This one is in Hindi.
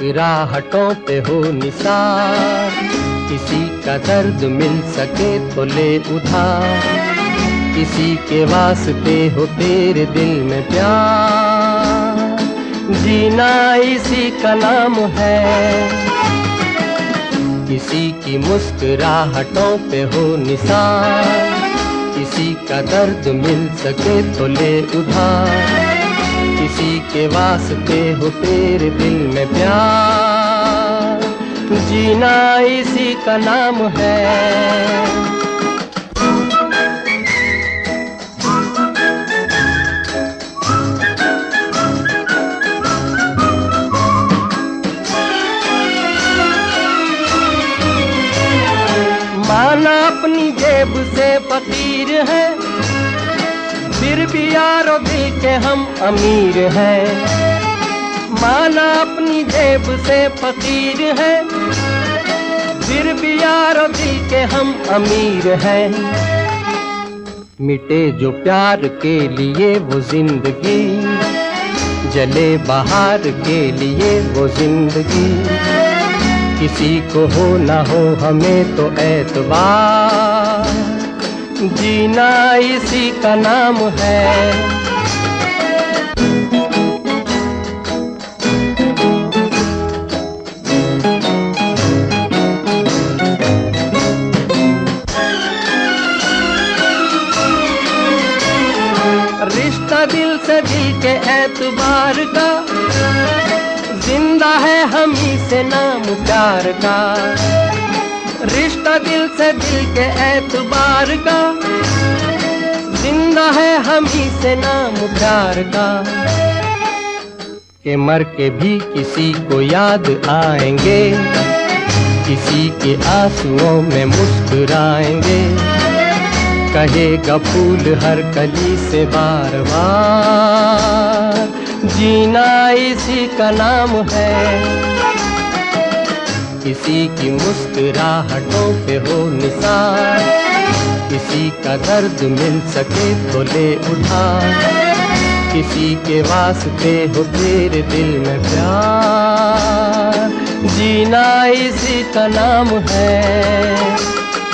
मुस्कुराहटों पे हो निसार, किसी का दर्द मिल सके तो ले उधार, किसी के वास्ते हो तेरे दिल में प्यार, जीना इसी का नाम है। किसी की मुस्कुराहटों पे हो निसार, किसी का दर्द मिल सके तो ले उधार, किसी के वास्ते हो तेरे दिल में प्यार, जीना इसी का नाम है। माना अपनी जेब से फकीर है, फिर भी यारो दिल के हम अमीर हैं। माना अपनी जेब से फकीर है, फिर भी यारो दिल के हम अमीर हैं। मिटे जो प्यार के लिए वो जिंदगी, जले बहार के लिए वो जिंदगी, किसी को हो ना हो हमें तो एतबार, जीना इसी का नाम है। रिश्ता दिल से दिल के एतबार का, जिंदा है हम ही से नाम प्यार का। रिश्ता दिल से दिल के एतबार का, जिंदा है हम ही से नाम प्यार का। के मर के भी किसी को याद आएंगे, किसी के आंसुओं में मुस्कुराएंगे, कहेगा फूल हर कली से बार बार, जीना इसी का नाम है। किसी की मुस्कुराहटों पे हो निसार, किसी का दर्द मिल सके तो ले उधार, किसी के वास्ते हो तेरे दिल में प्यार, जीना इसी का नाम है।